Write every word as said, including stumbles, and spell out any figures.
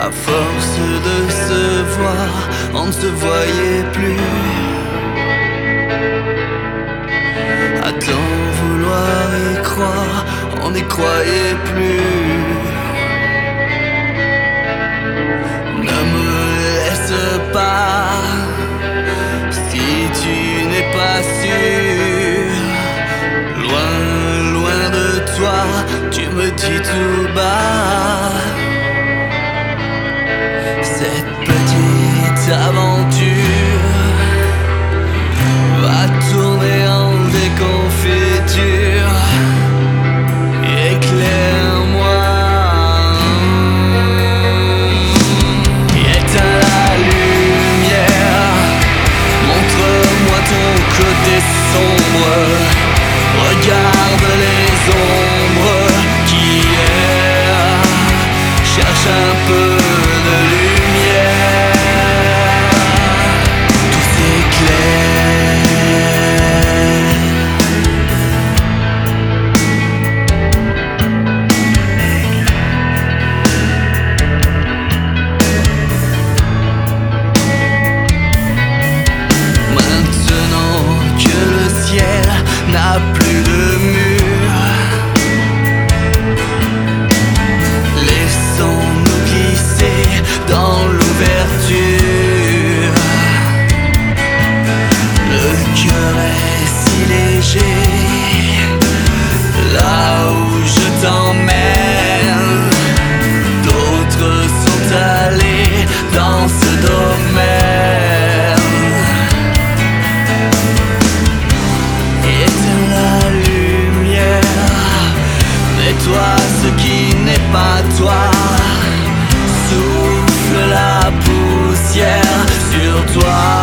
À force de se voir, on ne se voyait plus. À tant vouloir y croire, on n'y croyait plus. Ne me laisse pas si tu n'es pas sûr. Loin, loin de toi, tu me dis tout bas. Cette petite aventure va tourner en déconfiture. Éclaire-moi, éteins la lumière, montre-moi ton côté sombre. Regarde les ombres qui errent, cherche un peu de lumière. Tout s'éclaire. Maintenant que le ciel n'a plus de mur, laissons-nous glisser dans l'ouverture. Le cœur est si léger, là où je t'emmène. D'autres sont allés dans ce domaine. Éteins la lumière, mets-toi ce qui n'est pas toi. Souffle la poussière sur toi.